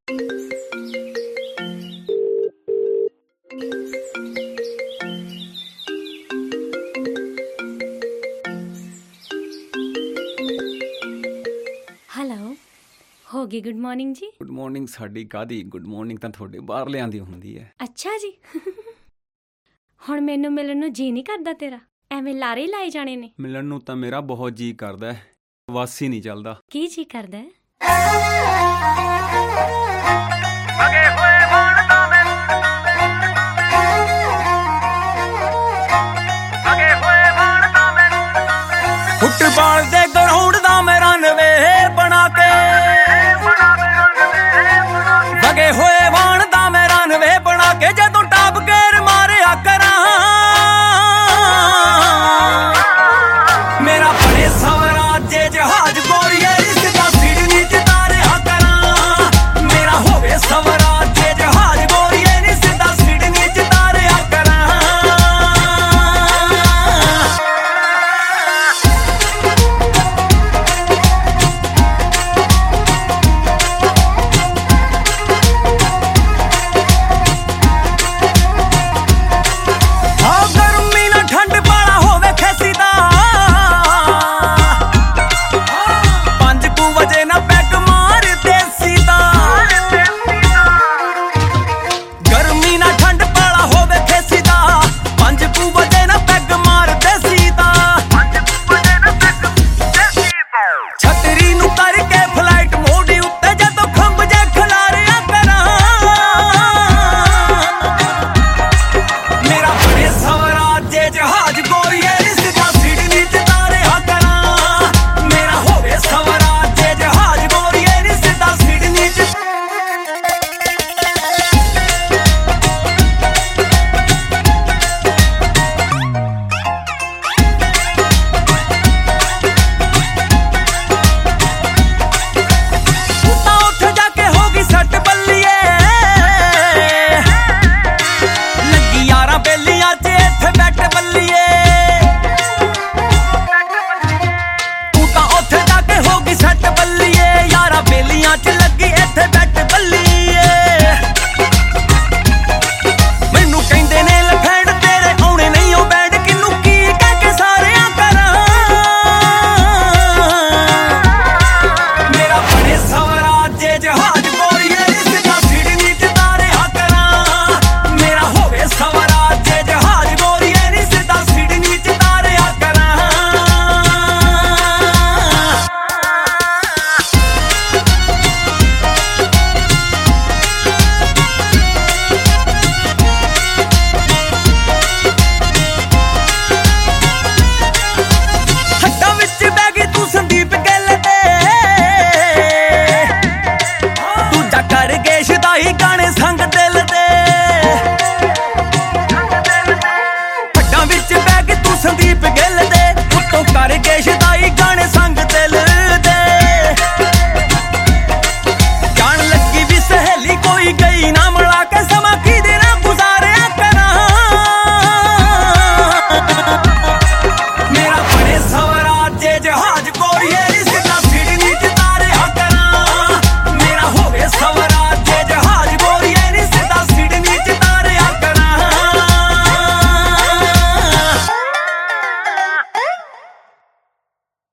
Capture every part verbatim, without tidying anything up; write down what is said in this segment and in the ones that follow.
Hello, ਹੋ ਗਈ good morning ਜੀ। ਗੁੱਡ ਮਾਰਨਿੰਗ ਸਾਡੀ ਕਾਹਦੀ ਗੁੱਡ ਮਾਰਨਿੰਗ ਤਾਂ ਤੁਹਾਡੇ ਬਾਹਰਲਿਆਂ ਦੀ ਹੁੰਦੀ ਹੈ। ਅੱਛਾ ਜੀ। ਹੁਣ ਮੈਨੂੰ ਮਿਲਣ ਨੂੰ ਜੀ ਨਹੀਂ ਕਰਦਾ ਤੇਰਾ? ਐਵੇਂ ਲਾਰੇ ਹੀ ਲਾਏ ਜਾਣੇ ਨੇ। ਮਿਲਣ ਨੂੰ ਤਾਂ ਮੇਰਾ ਬਹੁਤ ਜੀ ਕਰਦਾ ਹੈ, ਵੱਸ ਹੀ ਨਹੀਂ ਚੱਲਦਾ। ਕੀ ਜੀ ਕਰਦਾ ਹੈ? ਫੁੱਟਬਾਲ ਦੇ ਗਰਾਊਂਡ ਦਾ ਮੈਂ ਰਨਵੇ ਬਣਾ ਕੇ, ਵਗੇ ਹੋਏ ਵਾਣ ਦਾ ਮੈਂ ਰਨਵੇ ਬਣਾ ਕੇ ਜਦੋਂ ਟਾਪ ਗੇਰ ਮਾਰਿਆ ਕਰਾਂ, ਮੇਰਾ ਬੜੇ ਸਵਰਾਜੇ ਜਹਾਜ਼ ਗੋਰੀਏ ਰਿਸ਼ਤਾ ਸਿਡਨੀ ਚ ਤਾਰਿਆ ਕਰਾਂ, ਮੇਰਾ ਹੋਵੇ ਸਵਰਾਜੇ ਜਹਾਜ਼ ਗੋਰੀਏ ਰਿਸ਼ਤਾ ਸਿਡਨੀ ਚ ਤਾਰਿਆ ਕਰਾਂ।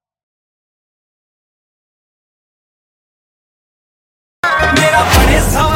मेरा बड़े